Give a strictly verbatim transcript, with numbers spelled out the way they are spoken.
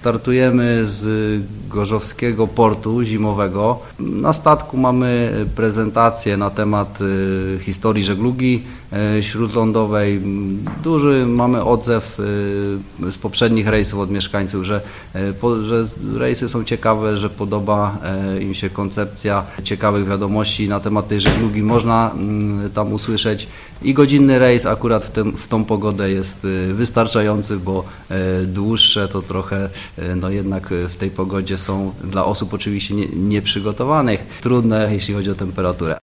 Startujemy z Gorzowskiego Portu Zimowego. Na statku mamy prezentację na temat historii żeglugi śródlądowej. Duży mamy odzew z poprzednich rejsów od mieszkańców, że, że rejsy są ciekawe, że podoba im się koncepcja ciekawych wiadomości na temat tej żeglugi. Można tam usłyszeć i godzinny rejs akurat w, tym, w tą pogodę jest wystarczający, bo dłuższe to trochę no jednak w tej pogodzie są dla osób oczywiście nie, nieprzygotowanych trudne, jeśli chodzi o temperaturę.